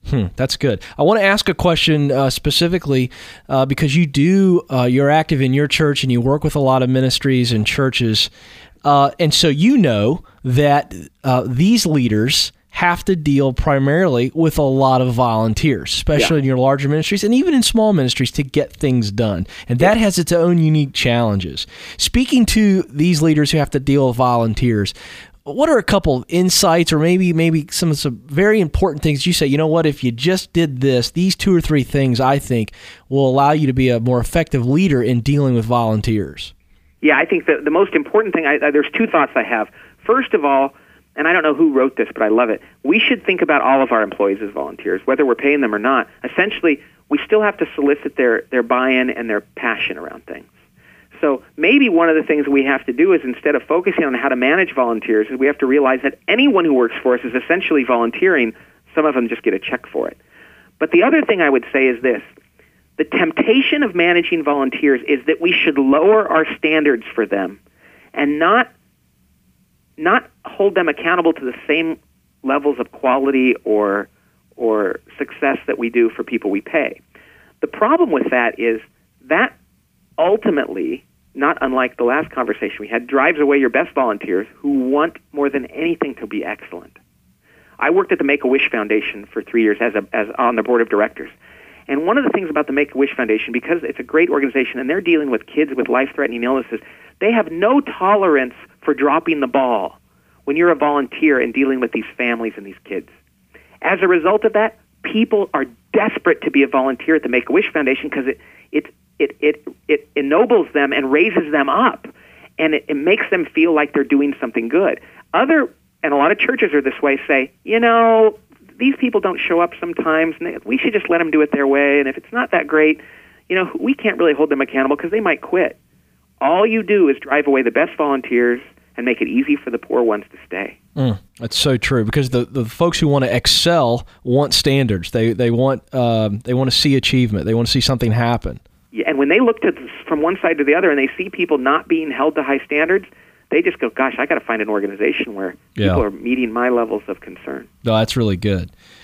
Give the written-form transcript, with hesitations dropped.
That's good. I want to ask a question specifically because you're active in your church and you work with a lot of ministries and churches. And so you know that these leaders have to deal primarily with a lot of volunteers, especially in your larger ministries and even in small ministries to get things done. And that has its own unique challenges. Speaking to these leaders who have to deal with volunteers, what are a couple of insights or maybe some very important things you say, you know what, if you just did this, these 2 or 3 things I think will allow you to be a more effective leader in dealing with volunteers? Yeah, I think the most important thing, there's 2 thoughts I have. First of all, and I don't know who wrote this, but I love it, we should think about all of our employees as volunteers, whether we're paying them or not. Essentially, we still have to solicit their buy-in and their passion around things. So maybe one of the things we have to do is instead of focusing on how to manage volunteers, is we have to realize that anyone who works for us is essentially volunteering. Some of them just get a check for it. But the other thing I would say is this. The temptation of managing volunteers is that we should lower our standards for them and not hold them accountable to the same levels of quality or success that we do for people we pay. The problem with that is that ultimately, not unlike the last conversation we had, drives away your best volunteers who want more than anything to be excellent. I worked at the Make-A-Wish Foundation for 3 years as on the board of directors. And one of the things about the Make-A-Wish Foundation, because it's a great organization and they're dealing with kids with life-threatening illnesses, they have no tolerance for dropping the ball when you're a volunteer and dealing with these families and these kids. As a result of that, people are desperate to be a volunteer at the Make-A-Wish Foundation because it ennobles them and raises them up, and it makes them feel like they're doing something good. And a lot of churches are this way, say, these people don't show up sometimes, and we should just let them do it their way, and if it's not that great, we can't really hold them accountable because they might quit. All you do is drive away the best volunteers and make it easy for the poor ones to stay. That's so true, because the folks who want to excel want standards. They want to see achievement. They want to see something happen. Yeah, and when they look from one side to the other and they see people not being held to high standards, they just go, gosh, I got to find an organization where people are meeting my levels of concern. No, that's really good.